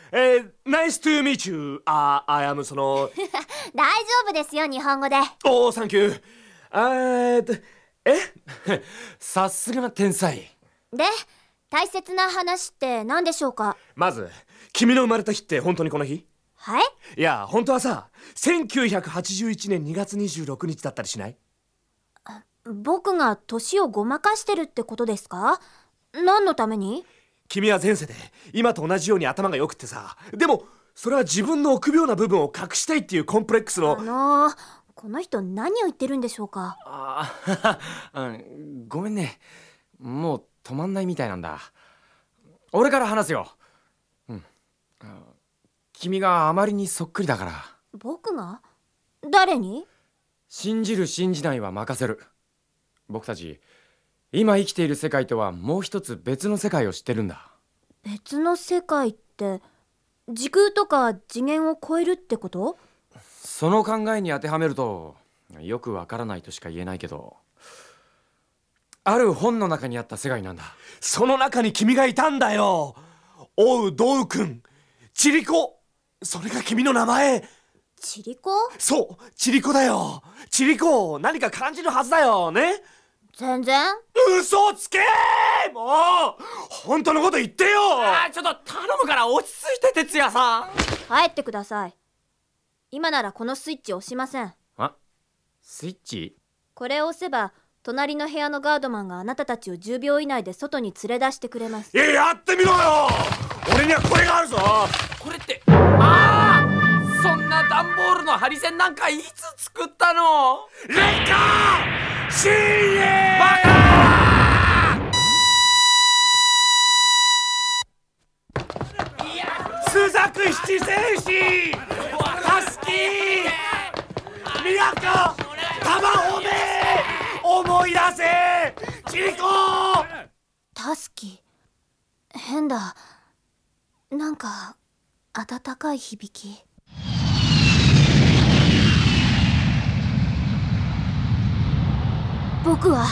Nice to meet you. I am 大丈夫ですよ、日本語で。 おー、サンキュー。さすがな天才。 で、大切な話って何でしょうか？ まず、君の生まれた日って本当にこの日？ はい？ いや、本当はさ、1981年2月26日だったりしない？ 僕が年をごまかしてるってことですか？何のために？ 君は前世で今と同じように頭が良くってさ、でもそれは自分の臆病な部分を隠したいっていうコンプレックスの。 この人何を言ってるんでしょうか？ ごめんね、もう止まんないみたいなんだ。俺から話すよ。君があまりにそっくりだから。 僕が？誰に？ 信じる信じないは任せる。僕たち今生きている世界とはもう一つ別の世界を知ってるんだ。 別の世界って時空とか次元を超えるってこと？ その考えに当てはめるとよくわからないとしか言えないけど、ある本の中にあった世界なんだ。 その中に君がいたんだよ。おう、ドウくん、チリコ。それが君の名前。 チリコ？ そう、チリコだよ。チリコ、何か感じるはずだよね。 全然。 嘘つけー。もう本当のこと言ってよ。 ちょっと頼むから落ち着いて、哲也さん。 帰ってください。今ならこのスイッチ押しません。 スイッチ？ これを押せば隣の部屋のガードマンがあなたたちを10秒以内で外に連れ出してくれます。 やってみろよ。俺にはこれがあるぞ。 これって、そんな段ボールのハリセンなんかいつ作ったの？ レイカーシーエーバカ！ スザク七戦士タスキーミヤカタマホメ思い出せチリコ。 タスキ、変だ。なんか温かい響き。僕は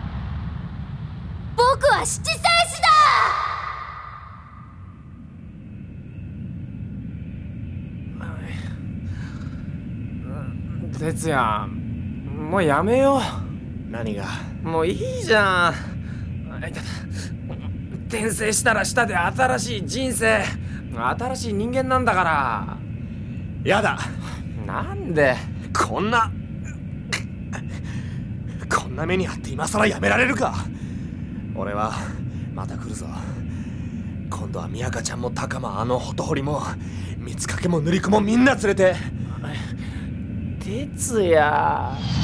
七戦士だ。 哲也、もうやめよう。何が？ もういいじゃん。転生したらしたで新しい人生、新しい人間なんだから。 やだ。 なんでこんな目にあって今さらやめられるか。俺はまた来るぞ。今度はミヤカちゃんもタカもホトホリもミツカケもヌリコもみんな連れて。 哲也。